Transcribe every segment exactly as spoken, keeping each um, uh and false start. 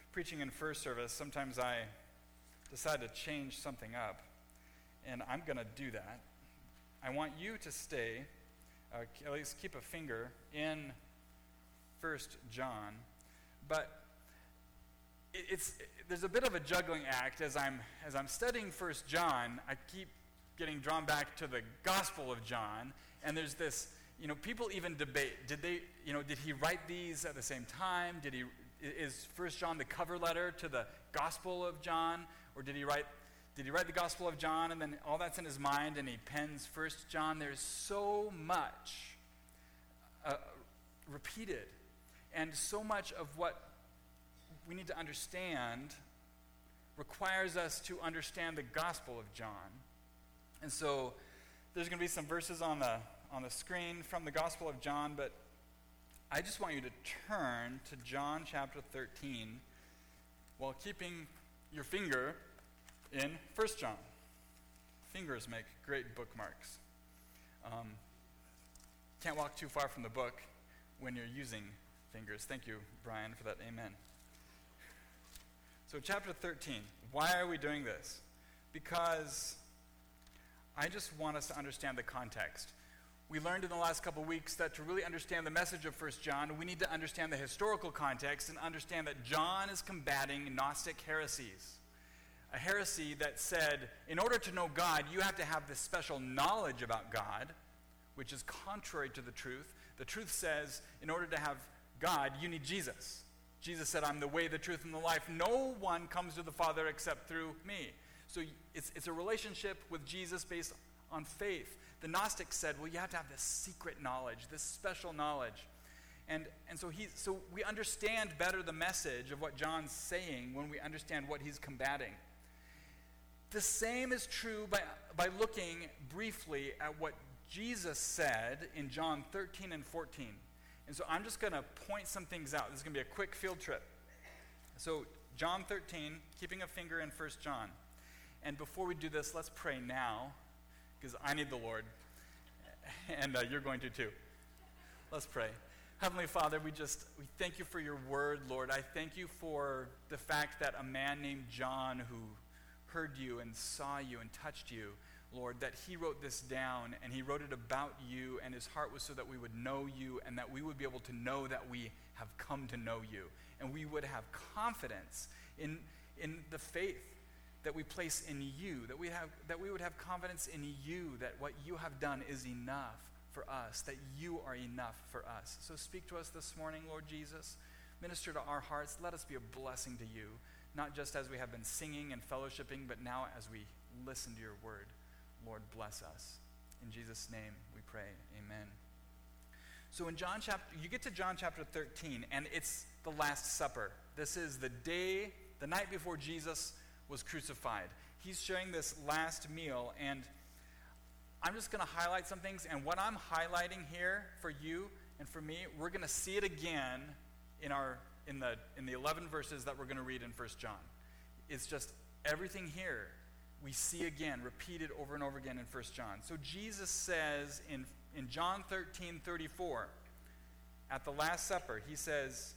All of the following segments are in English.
preaching in first service, sometimes I decide to change something up, and I'm going to do that. I want you to stay, uh, at least keep a finger in First John, but it, it's it, there's a bit of a juggling act as I'm as I'm studying First John. I keep getting drawn back to the Gospel of John, and there's this, you know, people even debate, did they, you know, did he write these at the same time? Did he, is First John the cover letter to the Gospel of John, or did he write, did he write the Gospel of John and then all that's in his mind and he pens First John? There's so much uh, repeated, and so much of what we need to understand requires us to understand the Gospel of John. And so there's going to be some verses on the on the screen from the Gospel of John, but I just want you to turn to John chapter thirteen while keeping your finger in First John. Fingers make great bookmarks. Um, can't walk too far from the book when you're using fingers. Thank you, Brian, for that amen. So chapter thirteen, why are we doing this? Because I just want us to understand the context. We learned in the last couple weeks that to really understand the message of First John, we need to understand the historical context and understand that John is combating Gnostic heresies. A heresy that said, in order to know God, you have to have this special knowledge about God, which is contrary to the truth. The truth says, in order to have God, you need Jesus. Jesus said, I'm the way, the truth, and the life. No one comes to the Father except through me. So it's, it's a relationship with Jesus based on faith. The Gnostics said, well, you have to have this secret knowledge, this special knowledge. And, and so, he, so we understand better the message of what John's saying when we understand what he's combating. The same is true by, by looking briefly at what Jesus said in John thirteen and fourteen. And so I'm just going to point some things out. This is going to be a quick field trip. So John thirteen, keeping a finger in First John. And before we do this, let's pray now, because I need the Lord, and uh, you're going to too. Let's pray. Heavenly Father, we just, we thank you for your word, Lord. I thank you for the fact that a man named John who heard you and saw you and touched you, Lord, that he wrote this down, and he wrote it about you, and his heart was so that we would know you, and that we would be able to know that we have come to know you, and we would have confidence in, in the faith that we place in you, that we have, that we would have confidence in you, that what you have done is enough for us, that you are enough for us. So speak to us this morning, Lord Jesus. Minister to our hearts. Let us be a blessing to you, not just as we have been singing and fellowshipping, but now as we listen to your word. Lord, bless us. In Jesus' name we pray, amen. So in John chapter, you get to John chapter thirteen, and it's the Last Supper. This is the day, the night before Jesus was crucified. He's sharing this last meal, and I'm just going to highlight some things, and what I'm highlighting here for you and for me, we're going to see it again in our in the in the eleven verses that we're going to read in First John. It's just everything here we see again, repeated over and over again in First John. So Jesus says in, in John thirteen thirty-four, at the Last Supper, he says,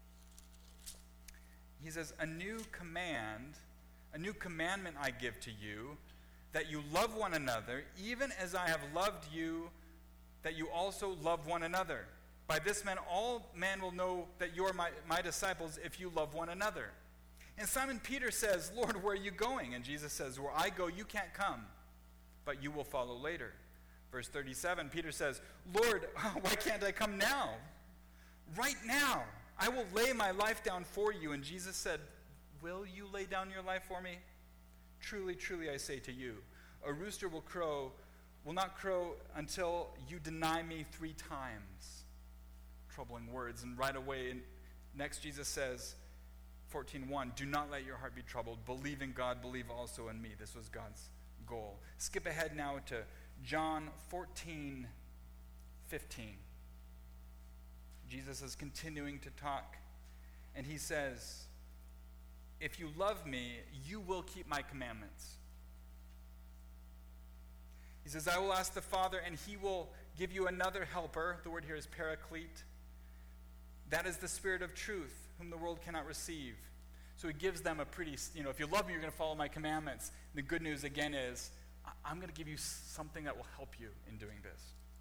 he says, a new command, a new commandment I give to you, that you love one another, even as I have loved you, that you also love one another. By this man, all men will know that you are my, my disciples if you love one another. And Simon Peter says, Lord, where are you going? And Jesus says, where I go, you can't come, but you will follow later. Verse thirty-seven, Peter says, Lord, why can't I come now? Right now, I will lay my life down for you. And Jesus said, will you lay down your life for me? Truly, truly, I say to you, a rooster will crow, will not crow until you deny me three times. Troubling words. And right away, next Jesus says, fourteen one, do not let your heart be troubled. Believe in God, believe also in me. This was God's goal. Skip ahead now to John fourteen fifteen. Jesus is continuing to talk, and he says, if you love me, you will keep my commandments. He says, I will ask the Father, and he will give you another helper. The word here is paraclete. That is the Spirit of truth, whom the world cannot receive. So he gives them a pretty, you know, if you love me, you're going to follow my commandments. The good news, again, is I- I'm going to give you something that will help you in doing this.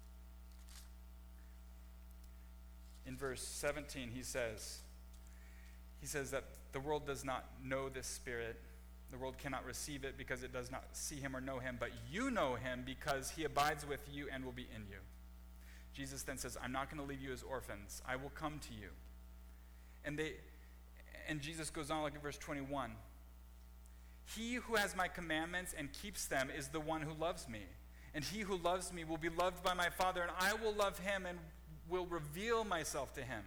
In verse seventeen, he says, he says that the world does not know this Spirit. The world cannot receive it because it does not see him or know him, but you know him because he abides with you and will be in you. Jesus then says, I'm not going to leave you as orphans. I will come to you. And they, and Jesus goes on like in verse twenty-one. He who has my commandments and keeps them is the one who loves me. And he who loves me will be loved by my Father, and I will love him and will reveal myself to him.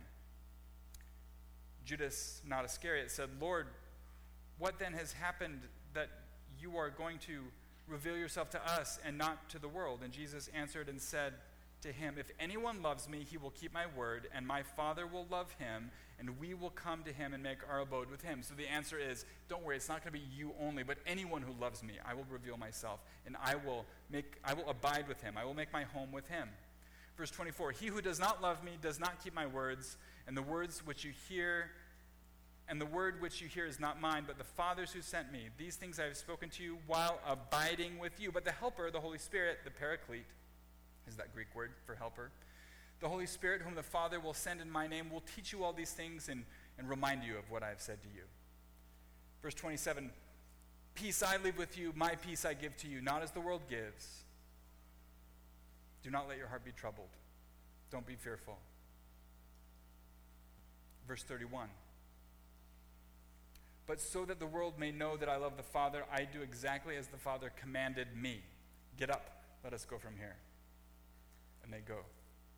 Judas, not Iscariot, said, Lord, what then has happened that you are going to reveal yourself to us and not to the world? And Jesus answered and said to him, if anyone loves me, he will keep my word, and my Father will love him, and we will come to him and make our abode with him. So the answer is, don't worry, it's not going to be you only, but anyone who loves me, I will reveal myself, and I will make, I will abide with him. I will make my home with him. Verse twenty-four, he who does not love me does not keep my words, and the words which you hear, and the word which you hear is not mine, but the Father's who sent me. These things I have spoken to you while abiding with you. But the Helper, the Holy Spirit, the Paraclete, is that Greek word for helper. The Holy Spirit, whom the Father will send in my name, will teach you all these things and, and remind you of what I have said to you. Verse twenty-seven, peace I leave with you, my peace I give to you, not as the world gives. Do not let your heart be troubled. Don't be fearful. Verse thirty-one, but so that the world may know that I love the Father, I do exactly as the Father commanded me. Get up, let us go from here. And they go.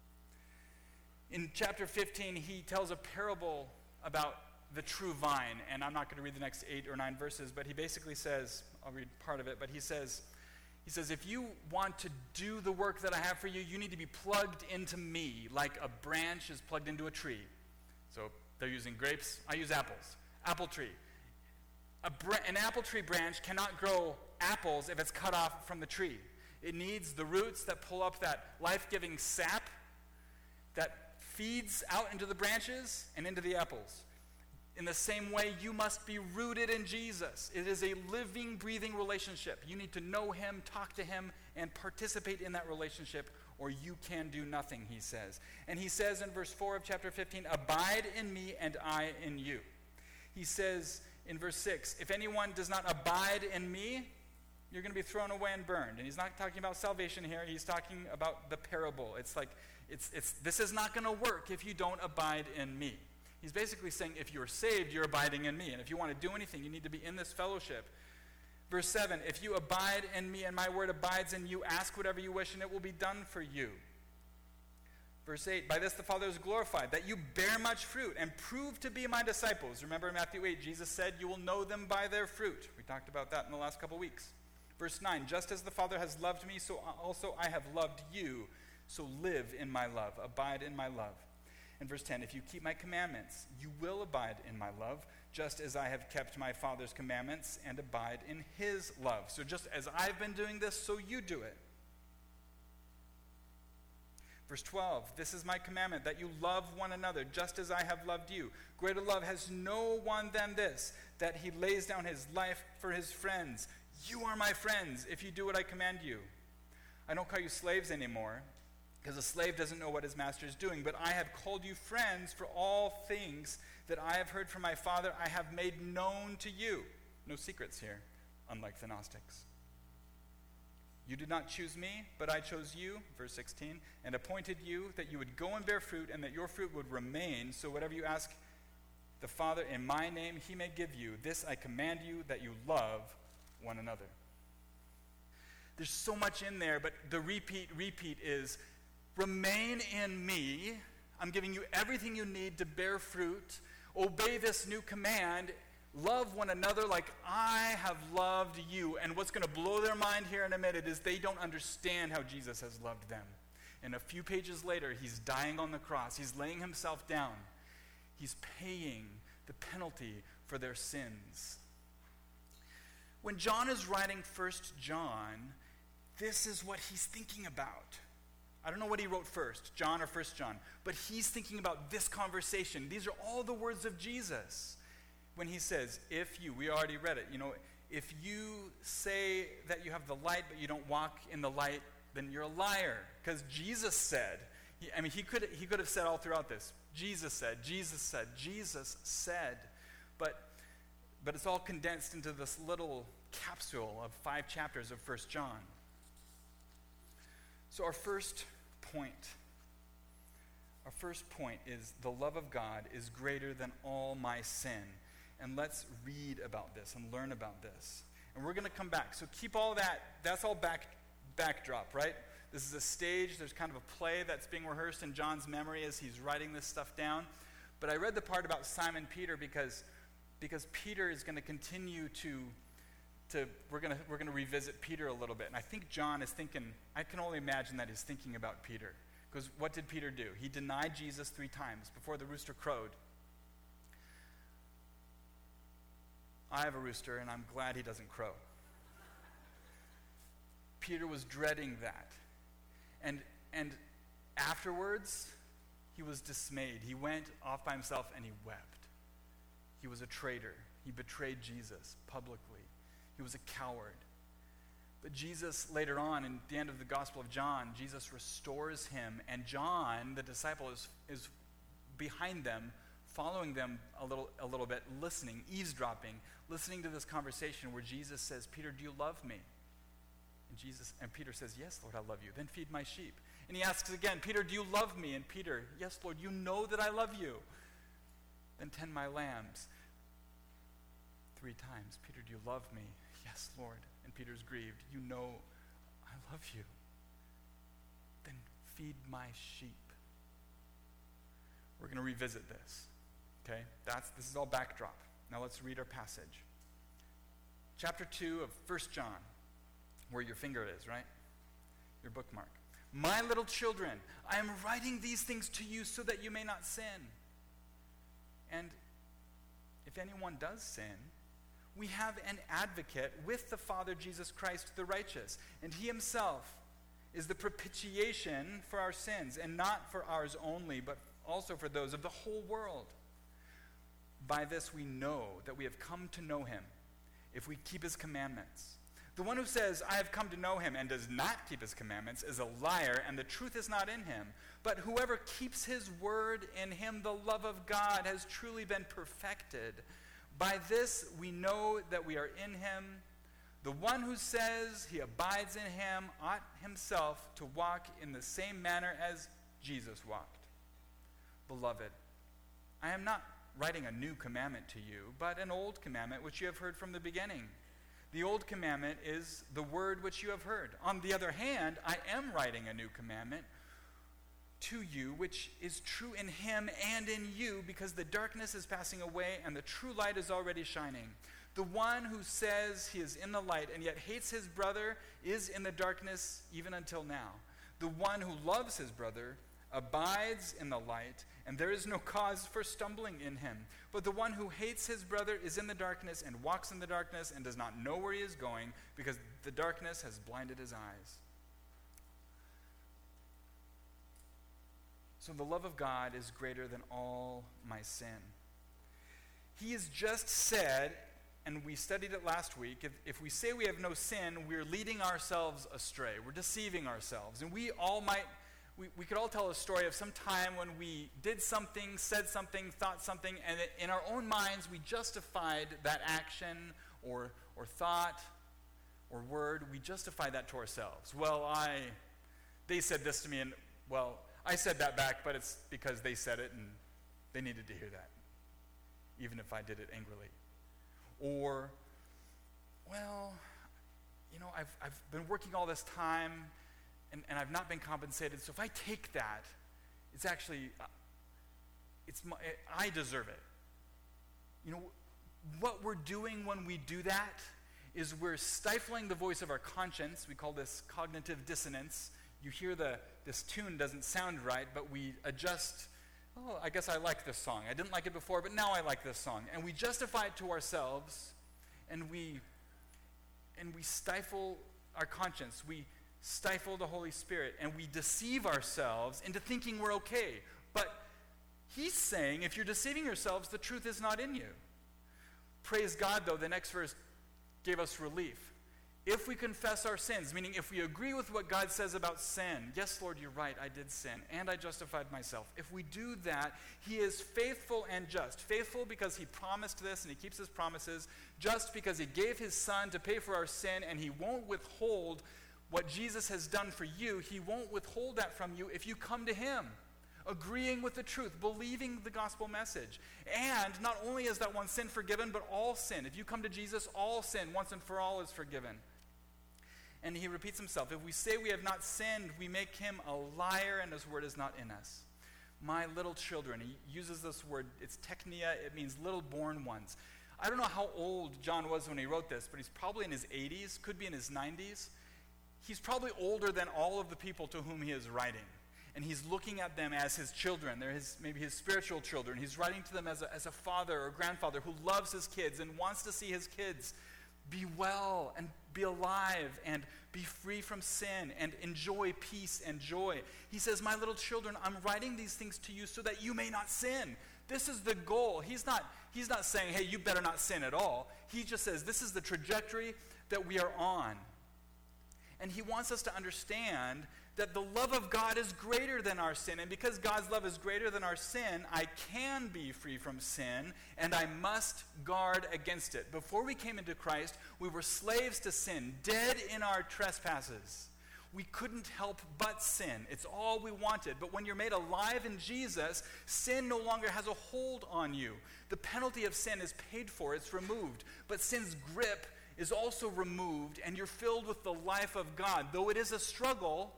In chapter fifteen, he tells a parable about the true vine, and I'm not going to read the next eight or nine verses, but he basically says, I'll read part of it, but he says, he says, if you want to do the work that I have for you, you need to be plugged into me like a branch is plugged into a tree. So they're using grapes, I use apples. Apple tree. A bra- an apple tree branch cannot grow apples if it's cut off from the tree. It needs the roots that pull up that life-giving sap that feeds out into the branches and into the apples. In the same way, you must be rooted in Jesus. It is a living, breathing relationship. You need to know him, talk to him, and participate in that relationship, or you can do nothing, he says. And he says in verse four of chapter fifteen, abide in me and I in you. He says in verse six, if anyone does not abide in me, you're going to be thrown away and burned. And he's not talking about salvation here. He's talking about the parable. It's like, it's, it's, this is not going to work if you don't abide in me. He's basically saying if you're saved, you're abiding in me. And if you want to do anything, you need to be in this fellowship. Verse seven, if you abide in me and my word abides in you, ask whatever you wish and it will be done for you. Verse eight, by this the Father is glorified, that you bear much fruit and prove to be my disciples. Remember in Matthew eight, Jesus said, you will know them by their fruit. We talked about that in the last couple weeks. Verse nine, just as the Father has loved me, so also I have loved you. So live in my love, abide in my love. And verse ten, if you keep my commandments, you will abide in my love, just as I have kept my Father's commandments and abide in his love. So just as I've been doing this, so you do it. Verse twelve, this is my commandment, that you love one another, just as I have loved you. Greater love has no one than this, that he lays down his life for his friends. You are my friends if you do what I command you. I don't call you slaves anymore, because a slave doesn't know what his master is doing, but I have called you friends, for all things that I have heard from my Father I have made known to you. No secrets here, unlike the Gnostics. You did not choose me, but I chose you, verse sixteen, and appointed you that you would go and bear fruit, and that your fruit would remain, so whatever you ask the Father in my name, he may give you. This I command you, that you love one another. There's so much in there, but the repeat, repeat is, remain in me. I'm giving you everything you need to bear fruit. Obey this new command. Love one another like I have loved you. And what's going to blow their mind here in a minute is they don't understand how Jesus has loved them. And a few pages later, he's dying on the cross. He's laying himself down. He's paying the penalty for their sins. When John is writing First John, this is what he's thinking about. I don't know what he wrote first, John or First John, but he's thinking about this conversation. These are all the words of Jesus. when he says, if you, we already read it, you know, if you say that you have the light but you don't walk in the light, then you're a liar. Because Jesus said, he, I mean, he could he could have said all throughout this, Jesus said, Jesus said, Jesus said. But, but it's all condensed into this little capsule of five chapters of First John. So our first point, our first point is the love of God is greater than all my sin. And let's read about this and learn about this. And we're going to come back. So keep all that, that's all back backdrop, right? This is a stage. There's kind of a play that's being rehearsed in John's memory as he's writing this stuff down. But I read the part about Simon Peter because, because Peter is going to continue to, to we're going to we're going to revisit Peter a little bit. And I think John is thinking, I can only imagine that he's thinking about Peter. Because what did Peter do? He denied Jesus three times before the rooster crowed. I have a rooster, and I'm glad he doesn't crow. Peter was dreading that. And, and afterwards, he was dismayed. He went off by himself, and he wept. He was a traitor. He betrayed Jesus publicly. He was a coward. But Jesus, later on, in the end of the Gospel of John, Jesus restores him, and John, the disciple, is, is behind them, following them a little a little bit, listening, eavesdropping, listening to this conversation where Jesus says, Peter, do you love me? And Jesus and Peter says, yes, Lord, I love you. Then feed my sheep. And he asks again, Peter, do you love me? And Peter, yes, Lord, you know that I love you. Then tend my lambs. Three times, Peter, do you love me? Yes, Lord. And Peter's grieved. You know I love you. Then feed my sheep. We're going to revisit this. Okay, that's this is all backdrop. Now let's read our passage. Chapter two of First John, where your finger is, right? Your bookmark. My little children, I am writing these things to you so that you may not sin. And if anyone does sin, we have an advocate with the Father, Jesus Christ, the righteous. And he himself is the propitiation for our sins, and not for ours only, but also for those of the whole world. By this we know that we have come to know him, if we keep his commandments. The one who says, I have come to know him, and does not keep his commandments, is a liar, and the truth is not in him. But whoever keeps his word, in him the love of God has truly been perfected. By this we know that we are in him. The one who says he abides in him ought himself to walk in the same manner as Jesus walked. Beloved, I am not writing a new commandment to you, but an old commandment which you have heard from the beginning. The old commandment is the word which you have heard. On the other hand, I am writing a new commandment to you, which is true in him and in you, because the darkness is passing away and the true light is already shining. The one who says he is in the light and yet hates his brother is in the darkness even until now. The one who loves his brother abides in the light, and there is no cause for stumbling in him. But the one who hates his brother is in the darkness and walks in the darkness and does not know where he is going, because the darkness has blinded his eyes. So the love of God is greater than all my sin. He has just said, and we studied it last week, if, if we say we have no sin, we're leading ourselves astray. We're deceiving ourselves. And we all might We, we could all tell a story of some time when we did something, said something, thought something, and in our own minds we justified that action or or thought or word. We justified that to ourselves. Well, I, they said this to me, and well, I said that back, but it's because they said it and they needed to hear that, even if I did it angrily. Or, well, you know, I've I've been working all this time, And, and I've not been compensated, so if I take that, it's actually, uh, it's my, I deserve it. You know, what we're doing when we do that is we're stifling the voice of our conscience. We call this cognitive dissonance. You hear the, this tune doesn't sound right, but we adjust, oh, I guess I like this song. I didn't like it before, but now I like this song. And we justify it to ourselves, and we, and we stifle our conscience. We stifle the Holy Spirit, and we deceive ourselves into thinking we're okay. But he's saying, if you're deceiving yourselves, the truth is not in you. Praise God, though, the next verse gave us relief. If we confess our sins, meaning if we agree with what God says about sin, yes, Lord, you're right, I did sin, and I justified myself. If we do that, he is faithful and just. Faithful because he promised this and he keeps his promises. Just because he gave his son to pay for our sin, and he won't withhold what Jesus has done for you. He won't withhold that from you if you come to him, agreeing with the truth, believing the gospel message. And not only is that one sin forgiven, but all sin. If you come to Jesus, all sin once and for all is forgiven. And he repeats himself, if we say we have not sinned, we make him a liar, and his word is not in us. My little children, he uses this word, it's teknia, it means little born ones. I don't know how old John was when he wrote this, but he's probably in his eighties, could be in his nineties. He's probably older than all of the people to whom he is writing. And he's looking at them as his children. They're his, maybe his spiritual children. He's writing to them as a, as a father or grandfather who loves his kids and wants to see his kids be well and be alive and be free from sin and enjoy peace and joy. He says, my little children, I'm writing these things to you so that you may not sin. This is the goal. He's not, he's not saying, hey, you better not sin at all. He just says, this is the trajectory that we are on. And he wants us to understand that the love of God is greater than our sin. And because God's love is greater than our sin, I can be free from sin, and I must guard against it. Before we came into Christ, we were slaves to sin, dead in our trespasses. We couldn't help but sin. It's all we wanted. But when you're made alive in Jesus, sin no longer has a hold on you. The penalty of sin is paid for. It's removed. But sin's grip is also removed, and you're filled with the life of God. Though it is a struggle,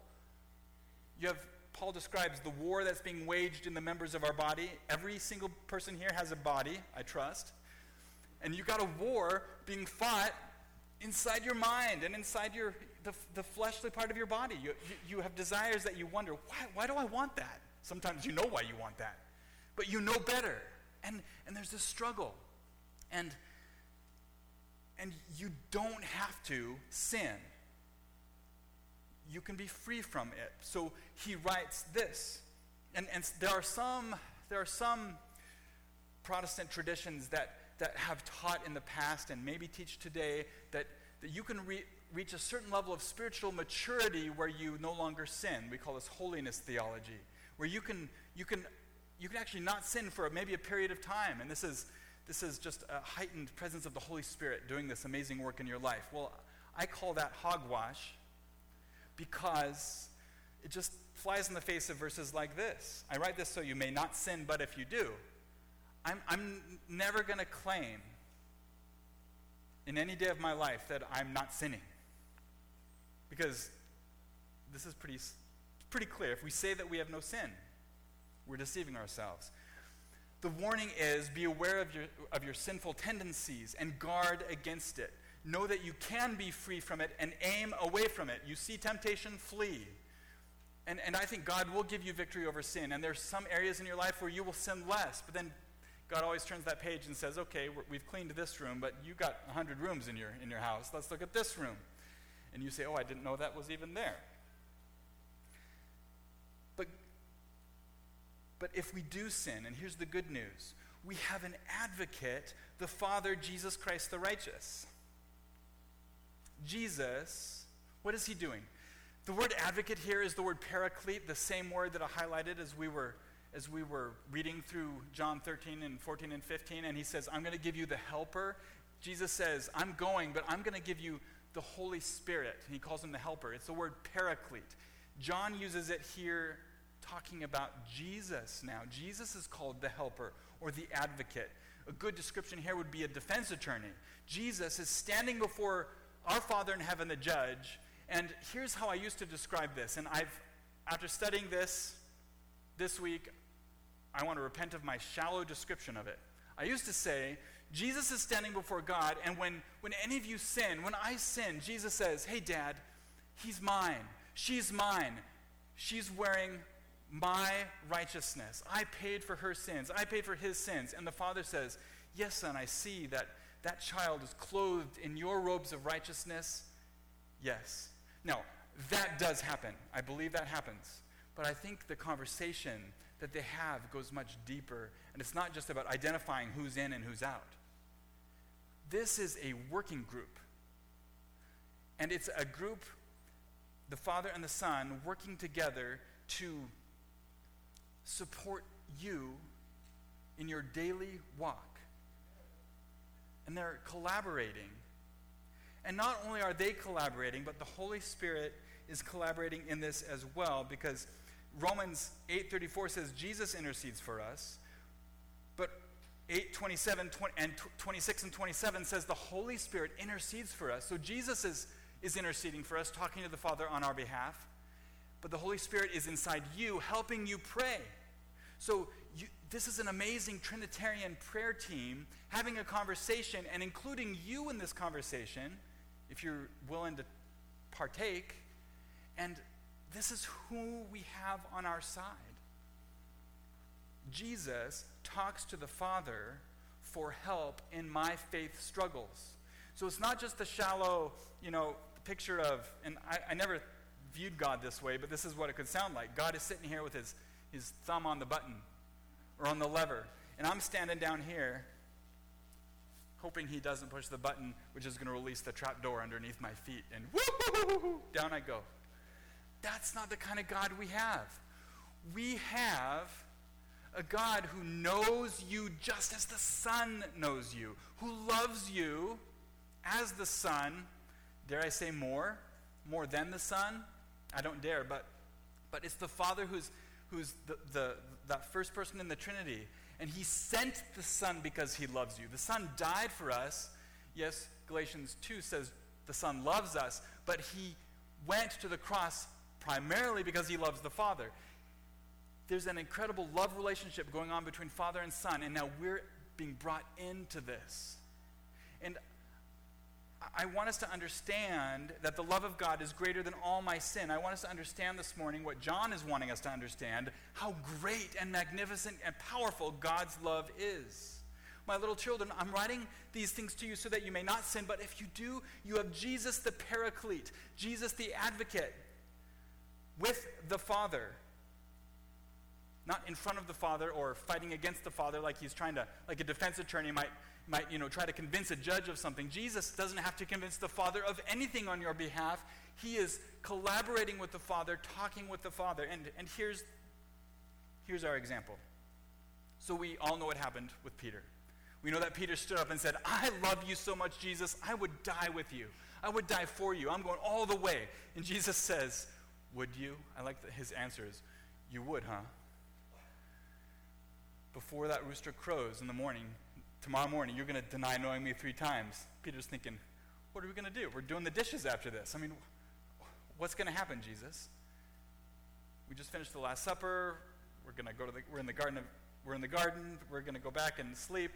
you have, Paul describes the war that's being waged in the members of our body. Every single person here has a body, I trust. And you got a war being fought inside your mind and inside your the, the fleshly part of your body. You, you, you have desires that you wonder, why, why do I want that? Sometimes you know why you want that. But you know better. And, and there's this struggle. And, and you don't have to sin. You can be free from it. So he writes this. And, and there are some there are some Protestant traditions that, that have taught in the past and maybe teach today that, that you can re- reach a certain level of spiritual maturity where you no longer sin. We call this holiness theology, where you can you can you can actually not sin for maybe a period of time. And this is this is just a heightened presence of the Holy Spirit doing this amazing work in your life. Well, I call that hogwash, because it just flies in the face of verses like this. I write this so you may not sin, but if you do. I'm, I'm never going to claim in any day of my life that I'm not sinning. Because this is pretty, pretty clear. If we say that we have no sin, we're deceiving ourselves. The warning is, be aware of your, of your sinful tendencies and guard against it. Know that you can be free from it and aim away from it. You see temptation, flee. And, and I think God will give you victory over sin. And there's some areas in your life where you will sin less. But then God always turns that page and says, okay, we're, we've cleaned this room, but you got one hundred rooms in your, in your house. Let's look at this room. And you say, oh, I didn't know that was even there. But, but if we do sin, and here's the good news, we have an advocate, the Father, Jesus Christ the righteous. Jesus, what is he doing? The word advocate here is the word paraclete, the same word that I highlighted as we were as we were reading through John thirteen and fourteen and fifteen, and he says, I'm going to give you the helper. Jesus says, I'm going, but I'm going to give you the Holy Spirit. And he calls him the helper. It's the word paraclete. John uses it here talking about Jesus now. Jesus is called the helper or the advocate. A good description here would be a defense attorney. Jesus is standing before our Father in heaven, the judge, and here's how I used to describe this. And I've, after studying this this week, I want to repent of my shallow description of it. I used to say, Jesus is standing before God, and when, when any of you sin, when I sin, Jesus says, hey, Dad, he's mine. She's mine. She's wearing my righteousness. I paid for her sins. I paid for his sins. And the Father says, yes, son, I see that that child is clothed in your robes of righteousness. Yes. Now, that does happen. I believe that happens. But I think the conversation that they have goes much deeper, and it's not just about identifying who's in and who's out. This is a working group. And it's a group, the Father and the Son, working together to support you in your daily walk. And they're collaborating. And not only are they collaborating, but the Holy Spirit is collaborating in this as well, because Romans eight thirty-four says Jesus intercedes for us, but eight twenty-seven and twenty-six and twenty-seven says the Holy Spirit intercedes for us. So Jesus is, is interceding for us, talking to the Father on our behalf, but the Holy Spirit is inside you, helping you pray. So you, this is an amazing Trinitarian prayer team having a conversation and including you in this conversation, if you're willing to partake. And this is who we have on our side. Jesus talks to the Father for help in my faith struggles. So it's not just the shallow, you know, picture of, and I, I never viewed God this way, but this is what it could sound like. God is sitting here with his, his thumb on the button or on the lever, and I'm standing down here hoping he doesn't push the button, which is going to release the trap door underneath my feet, and whoo, down I go. That's not the kind of God we have. We have a God who knows you just as the Son knows you, who loves you as the Son. Dare I say more? More than the Son? I don't dare, but but it's the Father who's who's the, the that first person in the Trinity. And he sent the Son because he loves you. The Son died for us. Yes, Galatians two says the Son loves us, but he went to the cross primarily because he loves the Father. There's an incredible love relationship going on between Father and Son, and now we're being brought into this. And I want us to understand that the love of God is greater than all my sin. I want us to understand this morning what John is wanting us to understand, how great and magnificent and powerful God's love is. My little children, I'm writing these things to you so that you may not sin, but if you do, you have Jesus the Paraclete, Jesus the Advocate, with the Father. Not in front of the Father or fighting against the Father like he's trying to, like a defense attorney might might, you know, try to convince a judge of something. Jesus doesn't have to convince the Father of anything on your behalf. He is collaborating with the Father, talking with the Father. And, and here's, here's our example. So we all know what happened with Peter. We know that Peter stood up and said, I love you so much, Jesus, I would die with you. I would die for you. I'm going all the way. And Jesus says, would you? I like that his answer is, you would, huh? Before that rooster crows in the morning, tomorrow morning, you're going to deny knowing me three times. Peter's thinking, what are we going to do? We're doing the dishes after this. I mean, what's going to happen, Jesus? We just finished the Last Supper. We're going to go to the, we're in the garden of, we're in the garden. We're going to go back and sleep.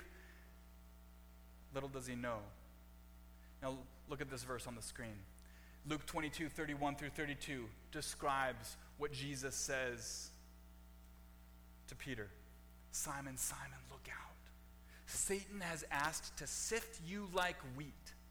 Little does he know. Now, look at this verse on the screen. Luke twenty-two, thirty-one through thirty-two describes what Jesus says to Peter. Simon, Simon, look out. Satan has asked to sift you like wheat.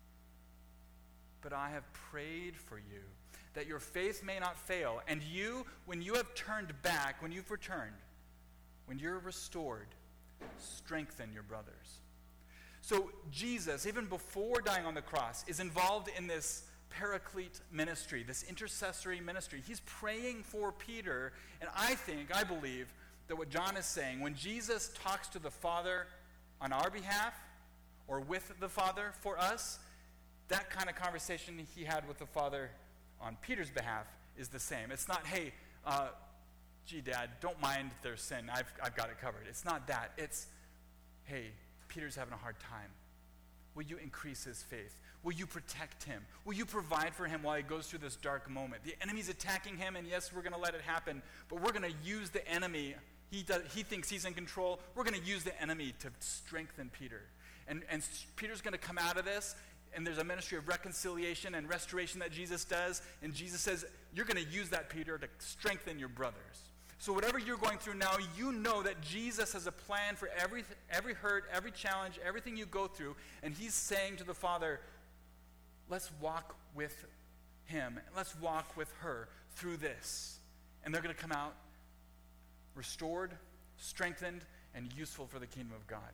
But I have prayed for you, that your faith may not fail. And you, when you have turned back, when you've returned, when you're restored, strengthen your brothers. So Jesus, even before dying on the cross, is involved in this paraclete ministry, this intercessory ministry. He's praying for Peter, and I think, I believe, that what John is saying, when Jesus talks to the Father on our behalf, or with the Father for us, that kind of conversation he had with the Father on Peter's behalf is the same. It's not, hey, uh, gee, Dad, don't mind their sin. I've, I've got it covered. It's not that. It's, hey, Peter's having a hard time. Will you increase his faith? Will you protect him? Will you provide for him while he goes through this dark moment? The enemy's attacking him, and yes, we're going to let it happen, but we're going to use the enemy. He, does, he thinks he's in control. We're going to use the enemy to strengthen Peter. And, and Peter's going to come out of this, and there's a ministry of reconciliation and restoration that Jesus does, and Jesus says, you're going to use that, Peter, to strengthen your brothers. So whatever you're going through now, you know that Jesus has a plan for every, every hurt, every challenge, everything you go through, and he's saying to the Father, let's walk with him, let's walk with her through this. And they're going to come out restored, strengthened, and useful for the kingdom of God.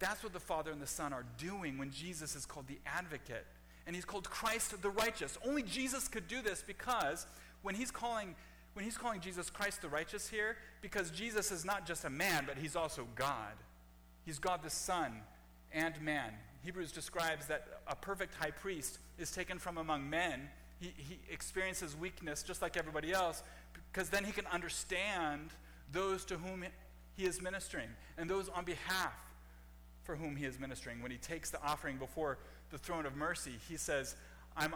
That's what the Father and the Son are doing when Jesus is called the advocate. And he's called Christ the righteous. Only Jesus could do this because when he's calling when he's calling Jesus Christ the righteous here, because Jesus is not just a man, but he's also God. He's God the Son and man. Hebrews describes that a perfect high priest is taken from among men. He, he experiences weakness just like everybody else, because then he can understand those to whom he is ministering and those on behalf for whom he is ministering. When he takes the offering before the throne of mercy, he says, I'm,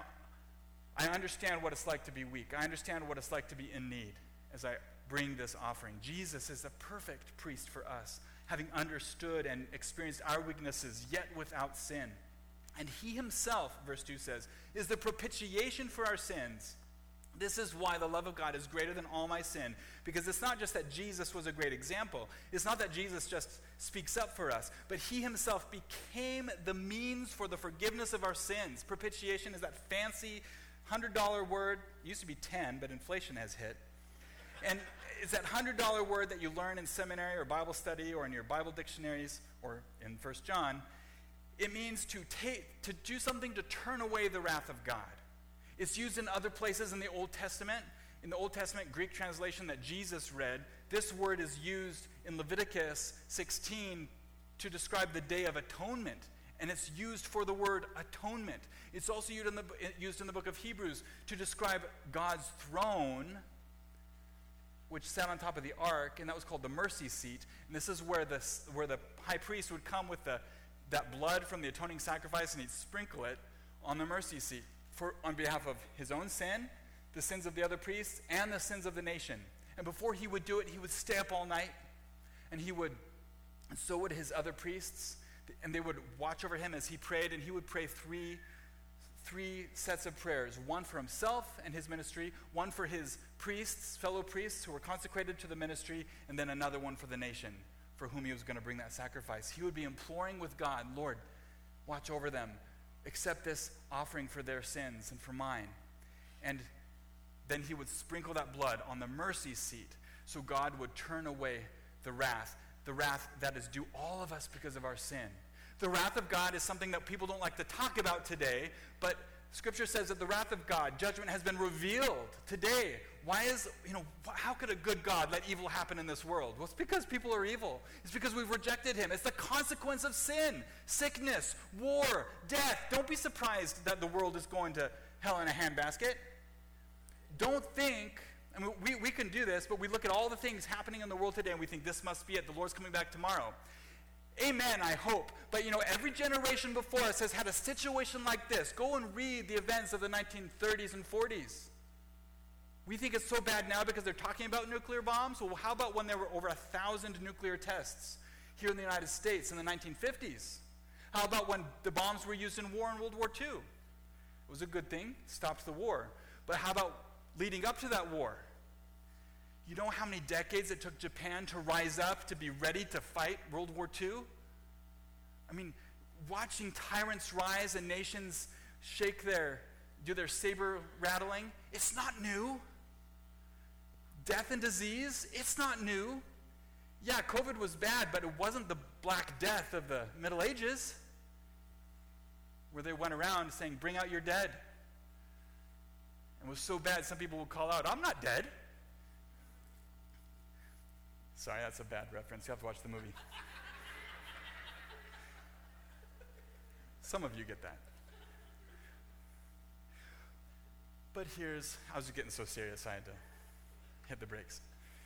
I understand what it's like to be weak. I understand what it's like to be in need as I bring this offering. Jesus is the perfect priest for us, having understood and experienced our weaknesses, yet without sin. And he himself, verse two says, is the propitiation for our sins. This is why the love of God is greater than all my sin, because it's not just that Jesus was a great example. It's not that Jesus just speaks up for us, but he himself became the means for the forgiveness of our sins. Propitiation is that fancy one hundred dollars word. It used to be ten, but inflation has hit. And it's that one hundred dollars word that you learn in seminary or Bible study or in your Bible dictionaries or in First John. It means to take, to do something to turn away the wrath of God. It's used in other places in the Old Testament. In the Old Testament Greek translation that Jesus read, this word is used in Leviticus sixteen to describe the Day of Atonement. And it's used for the word atonement. It's also used in the, used in the book of Hebrews to describe God's throne, which sat on top of the ark, and that was called the mercy seat. And this is where the, where the high priest would come with the, that blood from the atoning sacrifice, and he'd sprinkle it on the mercy seat for, on behalf of his own sin, the sins of the other priests, and the sins of the nation. And before he would do it, he would stay up all night, and he would, and so would his other priests, and they would watch over him as he prayed, and he would pray three, three sets of prayers, one for himself and his ministry, one for his priests, fellow priests who were consecrated to the ministry, and then another one for the nation for whom he was going to bring that sacrifice. He would be imploring with God, Lord, watch over them, accept this offering for their sins and for mine. And then he would sprinkle that blood on the mercy seat so God would turn away the wrath, the wrath that is due all of us because of our sin. The wrath of God is something that people don't like to talk about today, but Scripture says that the wrath of God, judgment, has been revealed today. Why is, you know, how could a good God let evil happen in this world? Well, it's because people are evil. It's because we've rejected him. It's the consequence of sin, sickness, war, death. Don't be surprised that the world is going to hell in a handbasket. Don't think, I mean, we, we can do this, but we look at all the things happening in the world today and we think this must be it. The Lord's coming back tomorrow. Amen, I hope. But, you know, every generation before us has had a situation like this. Go and read the events of the nineteen thirties and forties. We think it's so bad now because they're talking about nuclear bombs. Well, how about when there were over a thousand nuclear tests here in the United States in the nineteen fifties? How about when the bombs were used in war in World War Two? It was a good thing, stopped the war. But how about leading up to that war? You know how many decades it took Japan to rise up to be ready to fight World War Two? I mean, watching tyrants rise and nations shake their, do their saber rattling, it's not new. Death and disease, it's not new. Yeah, COVID was bad, but it wasn't the Black Death of the Middle Ages, where they went around saying, bring out your dead. And it was so bad, some people would call out, I'm not dead. Sorry, that's a bad reference. You have to watch the movie. Some of you get that. But here's, I was getting so serious, I had to hit the brakes.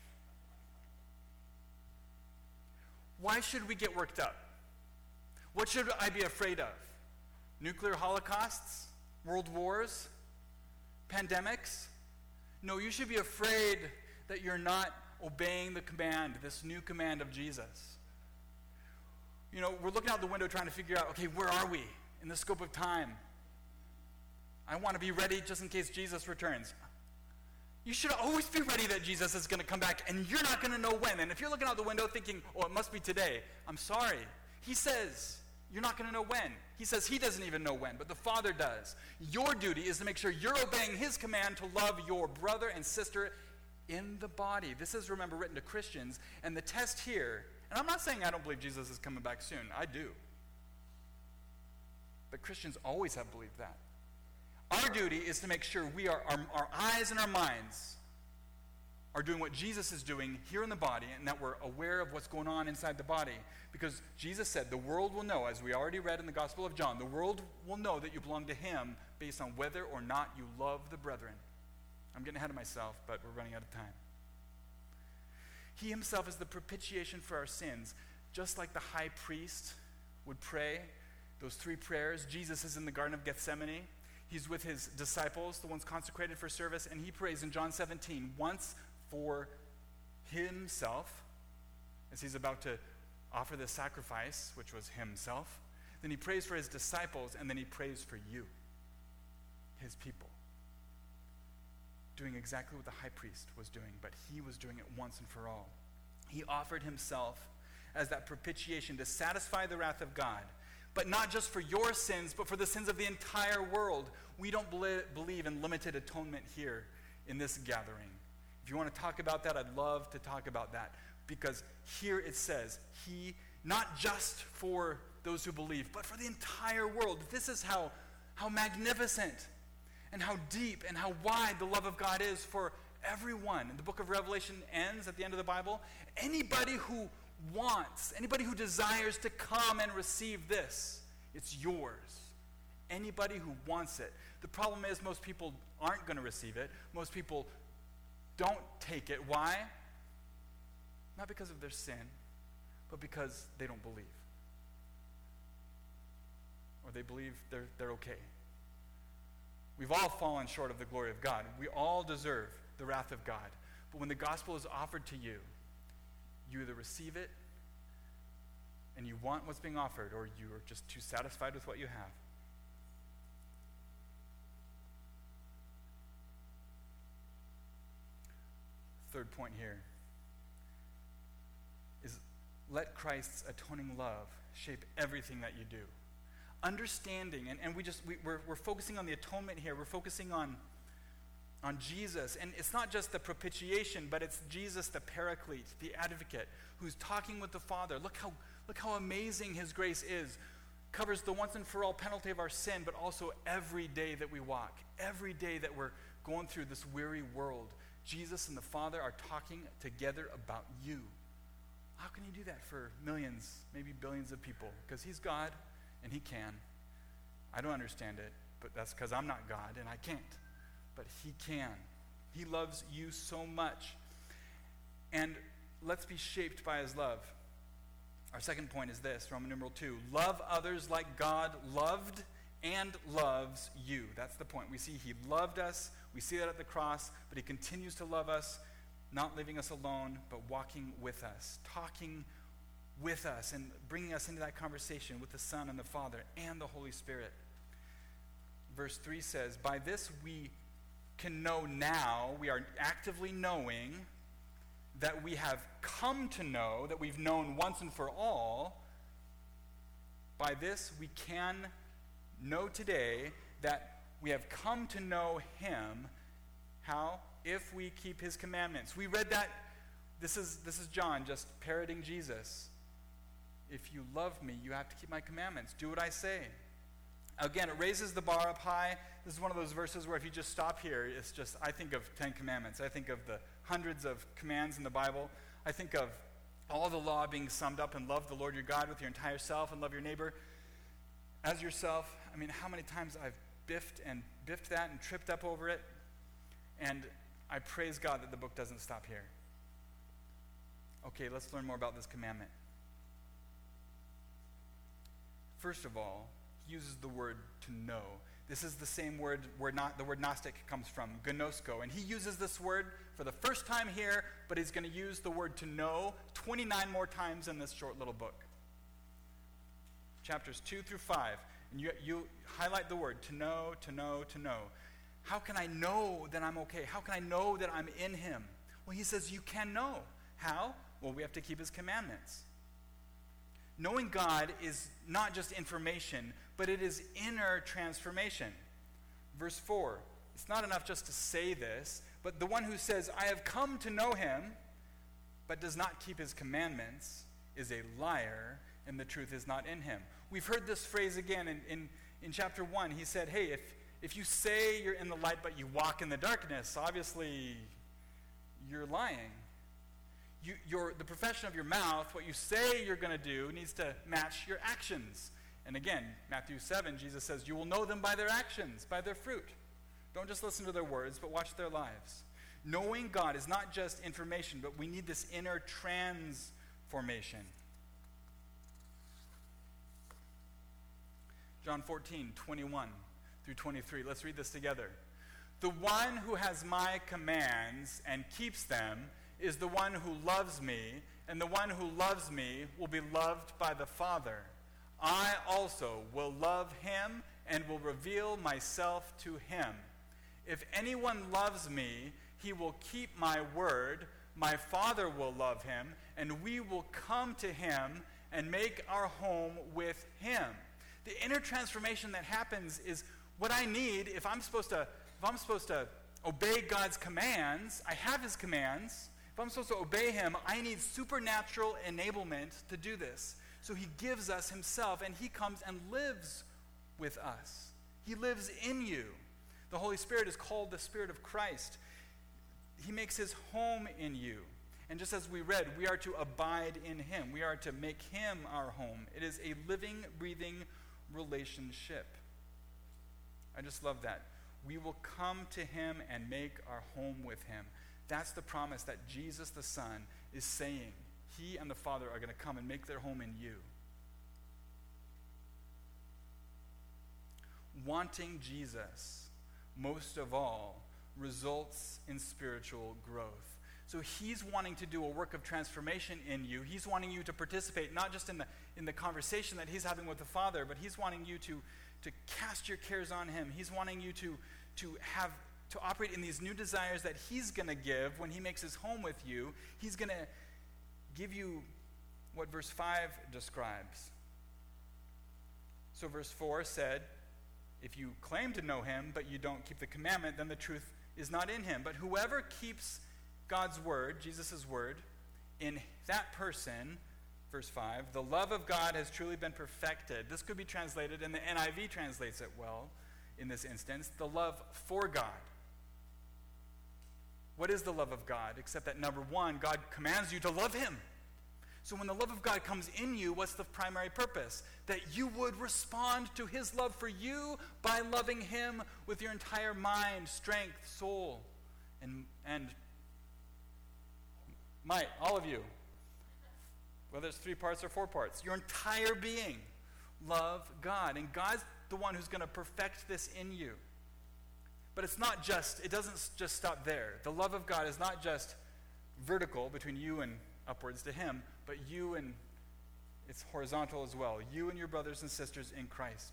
Why should we get worked up? What should I be afraid of? Nuclear holocausts? World wars? Pandemics? No, you should be afraid that you're not obeying the command, this new command of Jesus. You know, we're looking out the window trying to figure out, okay, where are we in the scope of time? I want to be ready just in case Jesus returns. You should always be ready that Jesus is going to come back, and you're not going to know when. And if you're looking out the window thinking, oh, it must be today, I'm sorry. He says you're not going to know when. He says he doesn't even know when, but the Father does. Your duty is to make sure you're obeying his command to love your brother and sister in the body. This is, remember, written to Christians, and the test here, And I'm not saying I don't believe Jesus is coming back soon. I do. But Christians always have believed that. Our duty is to make sure we are, our, our eyes and our minds are doing what Jesus is doing here in the body, and that we're aware of what's going on inside the body. Because Jesus said the world will know, as we already read in the Gospel of John, the world will know that you belong to him based on whether or not you love the brethren. I'm getting ahead of myself, but we're running out of time. He himself is the propitiation for our sins. Just like the high priest would pray those three prayers, Jesus is in the Garden of Gethsemane. He's with his disciples, the ones consecrated for service, and he prays in John seventeen once for himself, as he's about to offer the sacrifice, which was himself. Then he prays for his disciples, and then he prays for you, his people. Doing exactly what the high priest was doing, but he was doing it once and for all. He offered himself as that propitiation to satisfy the wrath of God, but not just for your sins, but for the sins of the entire world. We don't bel- believe in limited atonement here in this gathering. If you want to talk about that, I'd love to talk about that, because here it says, he, not just for those who believe, but for the entire world. This is how, how magnificent and how deep and how wide the love of God is for everyone. And the book of Revelation ends at the end of the Bible. Anybody who wants, anybody who desires to come and receive this, it's yours. Anybody who wants it. The problem is most people aren't going to receive it. Most people don't take it. Why? Not because of their sin, but because they don't believe. Or they believe they're, they're okay. We've all fallen short of the glory of God. We all deserve the wrath of God. But when the gospel is offered to you, you either receive it and you want what's being offered, or you are just too satisfied with what you have. Third point here is let Christ's atoning love shape everything that you do. Understanding, and, and we just, we, we're, we're focusing on the atonement here. We're focusing on, on Jesus. And it's not just the propitiation, but it's Jesus, the paraclete, the advocate, who's talking with the Father. Look how, look how amazing his grace is. Covers the once and for all penalty of our sin, but also every day that we walk, every day that we're going through this weary world. Jesus and the Father are talking together about you. How can he do that for millions, maybe billions of people? Because he's God. And he can. I don't understand it, but that's because I'm not God and I can't. But he can. He loves you so much. And let's be shaped by his love. Our second point is this, Roman numeral two. Love others like God loved and loves you. That's the point. We see he loved us. We see that at the cross, but he continues to love us, not leaving us alone, but walking with us, talking with us and bringing us into that conversation with the Son and the Father and the Holy Spirit. Verse three says, by this we can know now, we are actively knowing that we have come to know, that we've known once and for all. By this we can know today that we have come to know him. How? If we keep his commandments. We read that. This is, this is John just parroting Jesus. If you love me, you have to keep my commandments. Do what I say. Again, it raises the bar up high. This is one of those verses where if you just stop here, it's just, I think of Ten Commandments. I think of the hundreds of commands in the Bible. I think of all the law being summed up in love the Lord your God with your entire self and love your neighbor as yourself. I mean, how many times I've biffed and biffed that and tripped up over it. And I praise God that the book doesn't stop here. Okay, let's learn more about this commandment. First of all, he uses the word to know. This is the same word where not, the word Gnostic comes from, gnosko. And he uses this word for the first time here, but he's going to use the word to know twenty-nine more times in this short little book. Chapters two through five. And you, you highlight the word to know, to know, to know. How can I know that I'm okay? How can I know that I'm in him? Well, he says you can know. How? Well, we have to keep his commandments. Knowing God is not just information, but it is inner transformation. Verse four, it's not enough just to say this, but the one who says, I have come to know him, but does not keep his commandments, is a liar, and the truth is not in him. We've heard this phrase again in, in, in chapter one. He said, hey, if, if you say you're in the light but you walk in the darkness, obviously you're lying. You, your, the profession of your mouth, what you say you're going to do, needs to match your actions. And again, Matthew seven, Jesus says, you will know them by their actions, by their fruit. Don't just listen to their words, but watch their lives. Knowing God is not just information, but we need this inner transformation. John fourteen, twenty-one through twenty-three. Let's read this together. The one who has my commands and keeps them is the one who loves me, and the one who loves me will be loved by the Father. I also will love him and will reveal myself to him. If anyone loves me, he will keep my word. My Father will love him, and we will come to him and make our home with him. The inner transformation that happens is what I need if I'm supposed to, if I'm supposed to obey God's commands. I have his commands. If I'm supposed to obey him, I need supernatural enablement to do this. So he gives us himself, and he comes and lives with us. He lives in you. The Holy Spirit is called the Spirit of Christ. He makes his home in you. And just as we read, we are to abide in him. We are to make him our home. It is a living, breathing relationship. I just love that. We will come to him and make our home with him. That's the promise that Jesus the Son is saying. He and the Father are going to come and make their home in you. Wanting Jesus, most of all, results in spiritual growth. So he's wanting to do a work of transformation in you. He's wanting you to participate not just in the in the conversation that he's having with the Father, but he's wanting you to, to cast your cares on him. He's wanting you to, to have to operate in these new desires that he's going to give when he makes his home with you. He's going to give you what verse five describes. So verse four said, if you claim to know him, but you don't keep the commandment, then the truth is not in him. But whoever keeps God's word, Jesus' word, in that person, verse five, the love of God has truly been perfected. This could be translated, and the N I V translates it well in this instance, the love for God. What is the love of God? Except that, number one, God commands you to love him. So when the love of God comes in you, what's the primary purpose? That you would respond to his love for you by loving him with your entire mind, strength, soul, and, and might, all of you. Whether it's three parts or four parts, your entire being. Love God. And God's the one who's going to perfect this in you. But it's not just, it doesn't just stop there. The love of God is not just vertical between you and upwards to him, but you and it's horizontal as well. You and your brothers and sisters in Christ.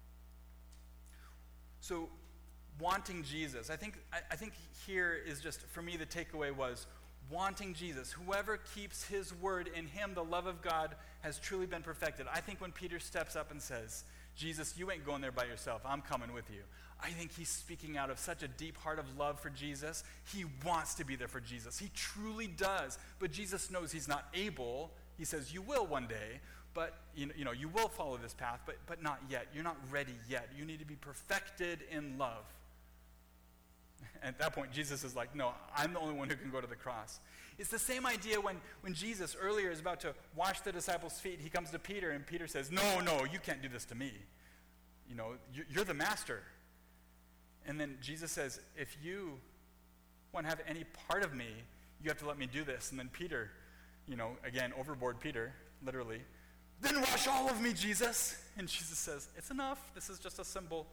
So, wanting Jesus. I think I, I think here is just, for me, the takeaway was wanting Jesus. Whoever keeps his word in him, the love of God has truly been perfected. I think when Peter steps up and says, Jesus, you ain't going there by yourself. I'm coming with you. I think he's speaking out of such a deep heart of love for Jesus. He wants to be there for Jesus. He truly does. But Jesus knows he's not able. He says, you will one day, but you know, you know, you will follow this path, but, but not yet. You're not ready yet. You need to be perfected in love. And at that point, Jesus is like, no, I'm the only one who can go to the cross. It's the same idea when, when Jesus earlier is about to wash the disciples' feet. He comes to Peter, and Peter says, no, no, you can't do this to me. You know, you're the master. And then Jesus says, if you want to have any part of me, you have to let me do this. And then Peter, you know, again, overboard Peter, literally, then wash all of me, Jesus. And Jesus says, it's enough. This is just a symbol.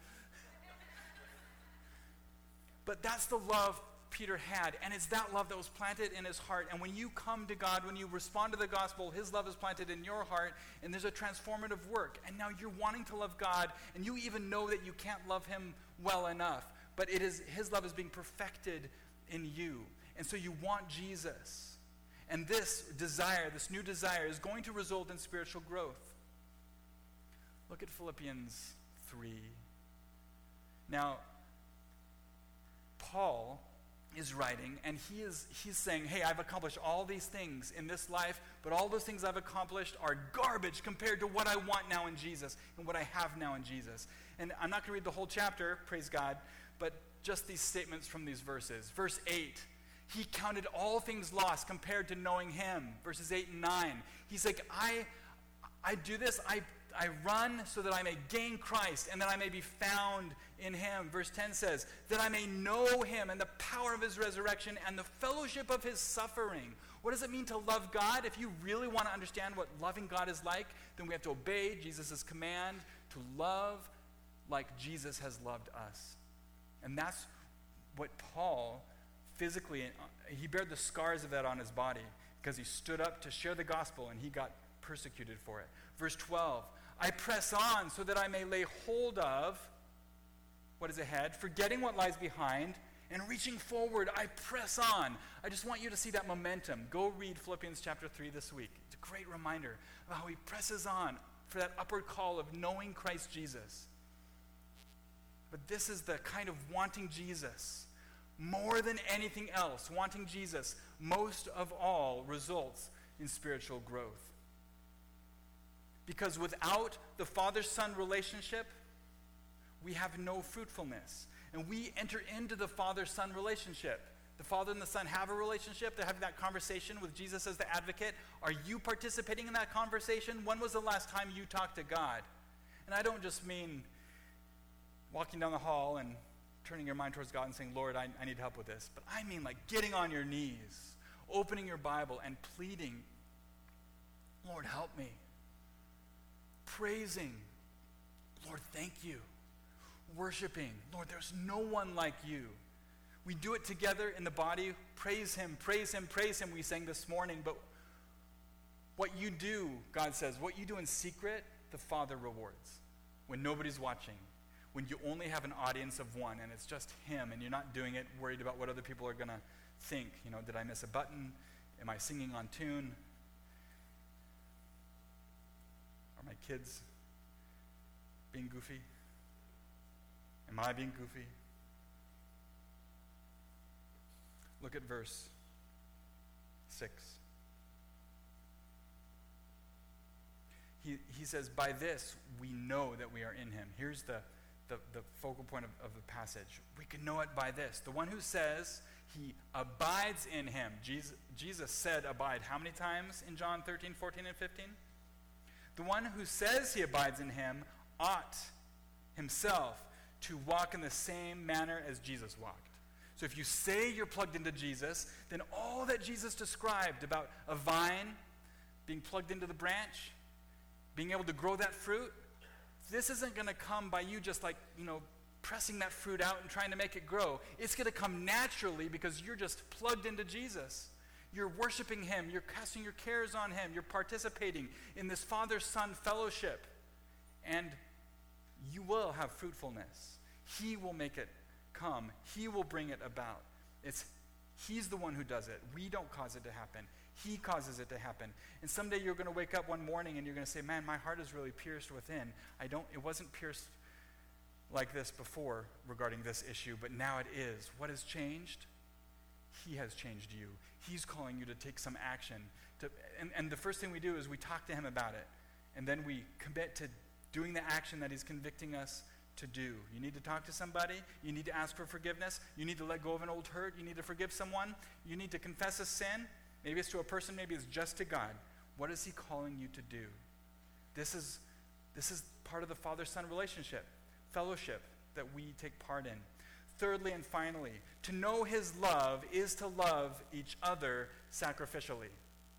But that's the love Peter had, and it's that love that was planted in his heart. And when you come to God, when you respond to the gospel, his love is planted in your heart, and there's a transformative work. And now you're wanting to love God, and you even know that you can't love him well enough. But it is his love is being perfected in you. And so you want Jesus. And this desire, this new desire, is going to result in spiritual growth. Look at Philippians three. Now, Paul is writing, and he is he's saying, hey, I've accomplished all these things in this life, but all those things I've accomplished are garbage compared to what I want now in Jesus and what I have now in Jesus. And I'm not going to read the whole chapter, praise God, but just these statements from these verses. Verse eight, he counted all things lost compared to knowing him. Verses eight and nine, he's like, I, I do this, I I run so that I may gain Christ and that I may be found in him. Verse ten says, that I may know him and the power of his resurrection and the fellowship of his suffering. What does it mean to love God? If you really want to understand what loving God is like, then we have to obey Jesus' command to love like Jesus has loved us. And that's what Paul physically, he bared the scars of that on his body because he stood up to share the gospel and he got persecuted for it. Verse twelve, I press on so that I may lay hold of what is ahead, forgetting what lies behind, and reaching forward, I press on. I just want you to see that momentum. Go read Philippians chapter three this week. It's a great reminder of how he presses on for that upward call of knowing Christ Jesus. But this is the kind of wanting Jesus more than anything else. Wanting Jesus most of all results in spiritual growth. Because without the father-son relationship, we have no fruitfulness. And we enter into the father-son relationship. The father and the son have a relationship. They're having that conversation with Jesus as the advocate. Are you participating in that conversation? When was the last time you talked to God? And I don't just mean walking down the hall and turning your mind towards God and saying, Lord, I, I need help with this. But I mean like getting on your knees, opening your Bible and pleading, Lord, help me. Praising, Lord, thank you. Worshiping, Lord, there's no one like you. We do it together in the body. Praise him, praise him, praise him, we sang this morning. But what you do, God says, what you do in secret, the Father rewards. When nobody's watching, when you only have an audience of one and it's just him and you're not doing it worried about what other people are going to think. You know, did I miss a button? Am I singing on tune? Are my kids being goofy? Am I being goofy? Look at verse six. He, he says, by this we know that we are in him. Here's the, the, the focal point of, of the passage. We can know it by this. The one who says he abides in him. Jesus, Jesus said abide how many times in John thirteen, fourteen, and fifteen? The one who says he abides in him ought himself to walk in the same manner as Jesus walked. So if you say you're plugged into Jesus, then all that Jesus described about a vine being plugged into the branch, being able to grow that fruit, this isn't going to come by you just like, you know, pressing that fruit out and trying to make it grow. It's going to come naturally because you're just plugged into Jesus. You're worshiping him. You're casting your cares on him. You're participating in this Father-Son fellowship. And you will have fruitfulness. He will make it come. He will bring it about. It's he's the one who does it. We don't cause it to happen. He causes it to happen. And someday you're going to wake up one morning and you're going to say, man, my heart is really pierced within. I don't, it wasn't pierced like this before regarding this issue, but now it is. What has changed? He has changed you. He's calling you to take some action. To, and, and the first thing we do is we talk to him about it. And then we commit to doing the action that he's convicting us to do. You need to talk to somebody. You need to ask for forgiveness. You need to let go of an old hurt. You need to forgive someone. You need to confess a sin. Maybe it's to a person. Maybe it's just to God. What is he calling you to do? This is, this is part of the father-son relationship, fellowship that we take part in. Thirdly and finally, to know his love is to love each other sacrificially.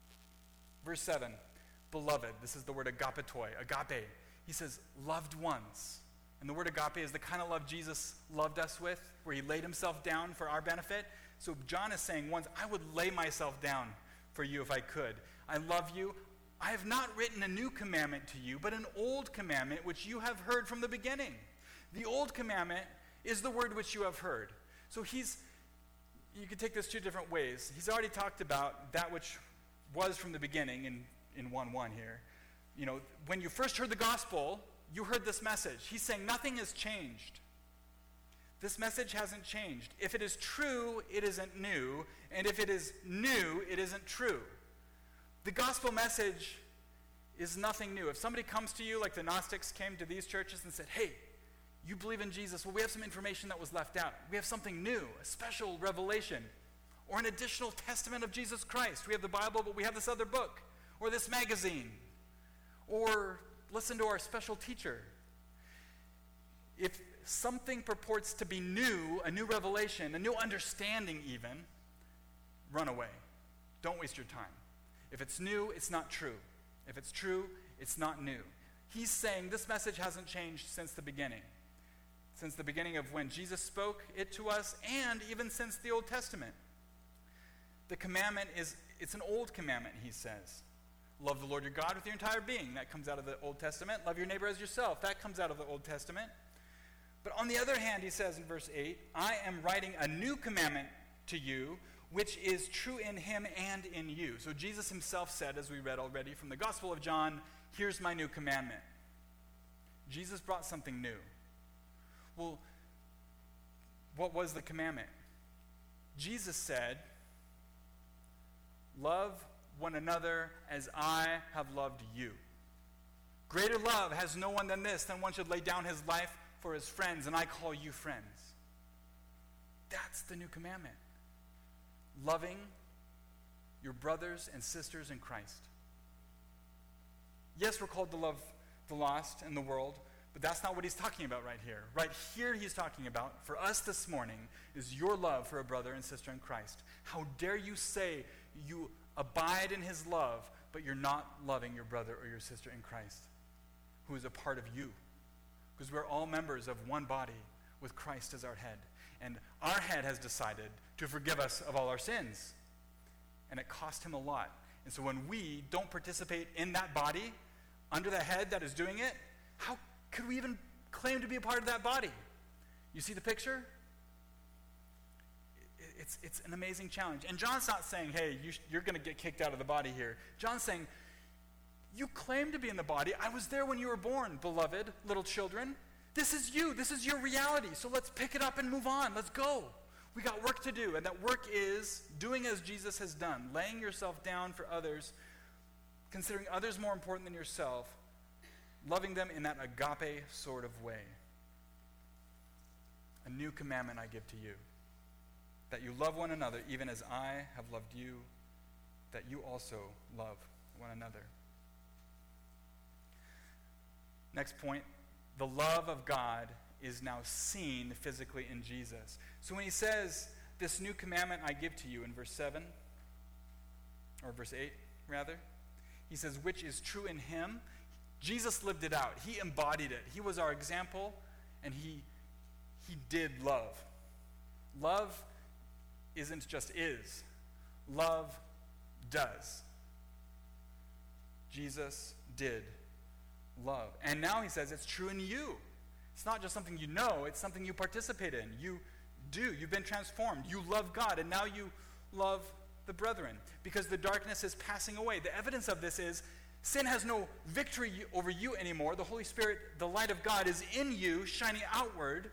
Verse seven, beloved, this is the word agapetoi, agape. He says, loved ones. And the word agape is the kind of love Jesus loved us with, where he laid himself down for our benefit. So John is saying, once, I would lay myself down for you if I could. I love you. I have not written a new commandment to you, but an old commandment which you have heard from the beginning. The old commandment is the word which you have heard. So he's, you could take this two different ways. He's already talked about that which was from the beginning in, in one one here. You know, when you first heard the gospel, you heard this message. He's saying nothing has changed. This message hasn't changed. If it is true, it isn't new. And if it is new, it isn't true. The gospel message is nothing new. If somebody comes to you like the Gnostics came to these churches and said, hey, you believe in Jesus, well, we have some information that was left out. We have something new, a special revelation, or an additional testament of Jesus Christ. We have the Bible, but we have this other book, or this magazine, or listen to our special teacher. If something purports to be new, a new revelation, a new understanding even, run away. Don't waste your time. If it's new, it's not true. If it's true, it's not new. He's saying this message hasn't changed since the beginning. Since the beginning of when Jesus spoke it to us, and even since the Old Testament. The commandment is, it's an old commandment, he says. Love the Lord your God with your entire being. That comes out of the Old Testament. Love your neighbor as yourself. That comes out of the Old Testament. But on the other hand, he says in verse eight, I am writing a new commandment to you, which is true in him and in you. So Jesus himself said, as we read already from the Gospel of John, here's my new commandment. Jesus brought something new. Well, what was the commandment? Jesus said, love one another as I have loved you. Greater love has no one than this, than one should lay down his life for his friends, and I call you friends. That's the new commandment. Loving your brothers and sisters in Christ. Yes, we're called to love the lost and the world, but that's not what he's talking about right here. Right here he's talking about, for us this morning, is your love for a brother and sister in Christ. How dare you say you abide in his love, but you're not loving your brother or your sister in Christ, who is a part of you. Because we're all members of one body with Christ as our head. And our head has decided to forgive us of all our sins. And it cost him a lot. And so when we don't participate in that body, under the head that is doing it, how could we even claim to be a part of that body? You see the picture? It's, it's an amazing challenge. And John's not saying, hey, you sh- you're going to get kicked out of the body here. John's saying, you claim to be in the body. I was there when you were born, beloved little children. This is you. This is your reality. So let's pick it up and move on. Let's go. We got work to do. And that work is doing as Jesus has done, laying yourself down for others, considering others more important than yourself, loving them in that agape sort of way. A new commandment I give to you, that you love one another even as I have loved you, that you also love one another. Next point, the love of God is now seen physically in Jesus. So when he says, this new commandment I give to you in verse seven, or verse eight rather, he says, which is true in him, Jesus lived it out. He embodied it. He was our example, and he, he did love. Love isn't just is. Love does. Jesus did love. And now he says it's true in you. It's not just something you know, it's something you participate in. You do. You've been transformed. You love God, and now you love the brethren, because the darkness is passing away. The evidence of this is sin has no victory over you anymore. The Holy Spirit, the light of God, is in you, shining outward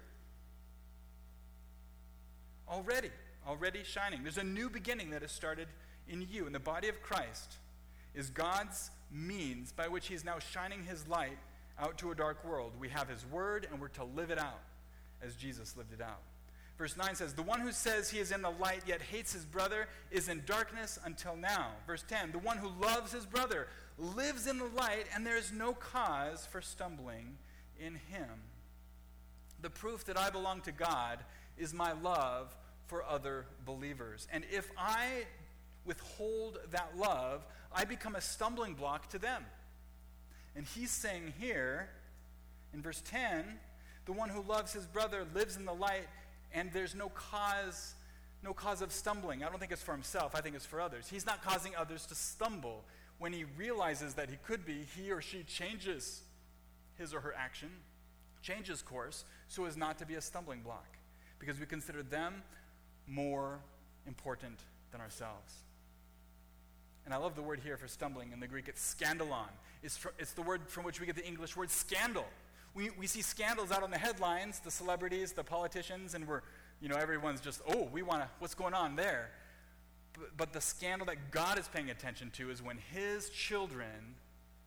already, already shining. There's a new beginning that has started in you. And the body of Christ is God's means by which he is now shining his light out to a dark world. We have his word, and we're to live it out as Jesus lived it out. Verse nine says, the one who says he is in the light yet hates his brother is in darkness until now. Verse ten, the one who loves his brother lives in the light, and there is no cause for stumbling in him. The proof that I belong to God is my love for other believers. And if I withhold that love, I become a stumbling block to them. And he's saying here, in verse ten, the one who loves his brother lives in the light, and there's no cause, no cause of stumbling. I don't think it's for himself. I think it's for others. He's not causing others to stumble. When he realizes that he could be, he or she changes his or her action, changes course, so as not to be a stumbling block, because we consider them more important than ourselves. And I love the word here for stumbling. In the Greek, it's scandalon. It's, fr- it's the word from which we get the English word scandal. We, we see scandals out on the headlines, the celebrities, the politicians, and we're, you know, everyone's just, oh, we want to, what's going on there? But, but the scandal that God is paying attention to is when his children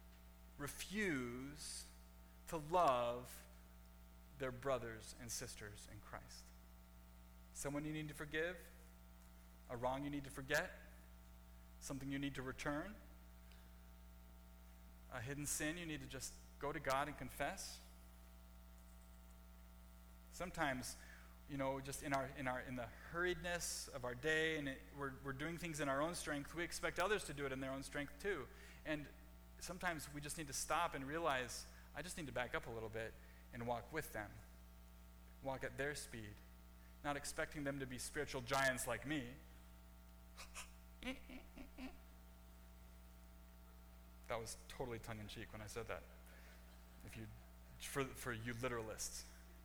refuse to love their brothers and sisters in Christ. Someone you need to forgive, a wrong you need to forget, something you need to return, a hidden sin you need to just go to God and confess. Sometimes, you know, just in our in our in the hurriedness of our day, and it, we're we're doing things in our own strength. We expect others to do it in their own strength too, and sometimes we just need to stop and realize I just need to back up a little bit and walk with them, walk at their speed, not expecting them to be spiritual giants like me. That was totally tongue-in-cheek when I said that. If you, for for you literalists.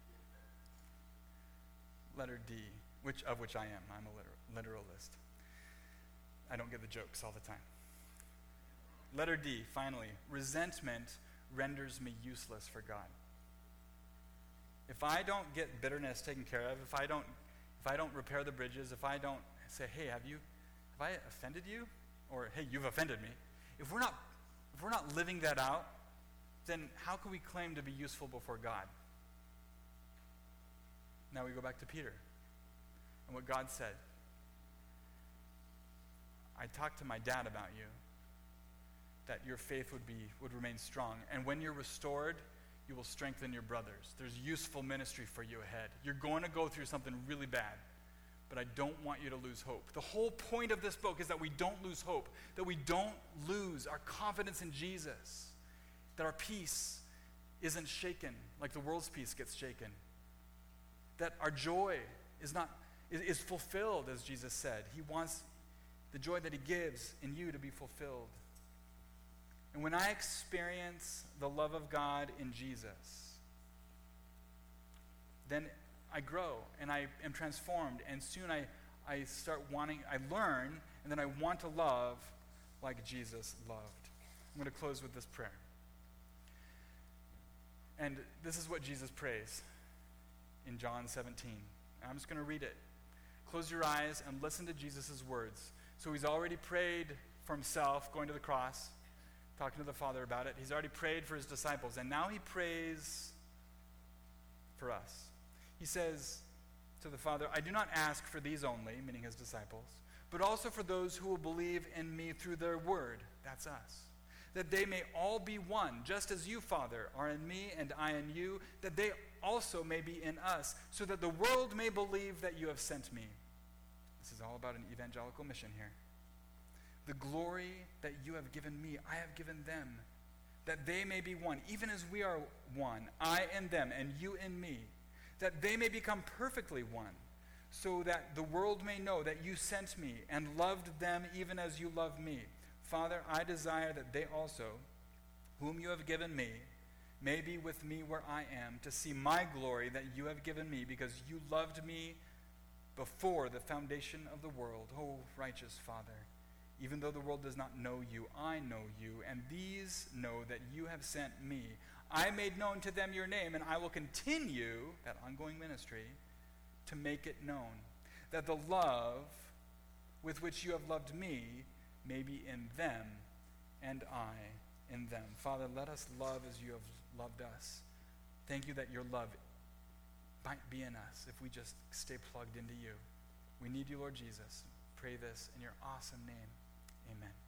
Letter D, which of which I am. I'm a liter- literalist. I don't get the jokes all the time. Letter D, finally, resentment renders me useless for God. If I don't get bitterness taken care of, if I don't, if I don't repair the bridges, if I don't say, hey, have you, have I offended you, or hey, you've offended me. If we're not, if we're not living that out, then how can we claim to be useful before God? Now we go back to Peter and what God said. I talked to my dad about you, that your faith would be would remain strong. And when you're restored, you will strengthen your brothers. There's useful ministry for you ahead. You're going to go through something really bad, but I don't want you to lose hope. The whole point of this book is that we don't lose hope, that we don't lose our confidence in Jesus, that our peace isn't shaken like the world's peace gets shaken, that our joy is not is, is fulfilled, as Jesus said. He wants the joy that he gives in you to be fulfilled. And when I experience the love of God in Jesus, then I grow and I am transformed, and soon I, I start wanting, I learn, and then I want to love like Jesus loved. I'm going to close with this prayer. And this is what Jesus prays in John seventeen. And I'm just going to read it. Close your eyes and listen to Jesus' words. So he's already prayed for himself, going to the cross, talking to the Father about it. He's already prayed for his disciples, and now he prays for us. He says to the Father, I do not ask for these only, meaning his disciples, but also for those who will believe in me through their word. That's us. That they may all be one, just as you, Father, are in me and I in you, that they also may be in us, so that the world may believe that you have sent me. This is all about an evangelical mission here. The glory that you have given me, I have given them, that they may be one, even as we are one, I in them and you in me, that they may become perfectly one, so that the world may know that you sent me and loved them even as you loved me. Father, I desire that they also, whom you have given me, may be with me where I am, to see my glory that you have given me, because you loved me before the foundation of the world. Oh, righteous Father, even though the world does not know you, I know you, and these know that you have sent me. I made known to them your name, and I will continue, that ongoing ministry, to make it known, that the love with which you have loved me may be in them, and I in them. Father, let us love as you have loved us. Thank you that your love might be in us if we just stay plugged into you. We need you, Lord Jesus. Pray this in your awesome name. Amen.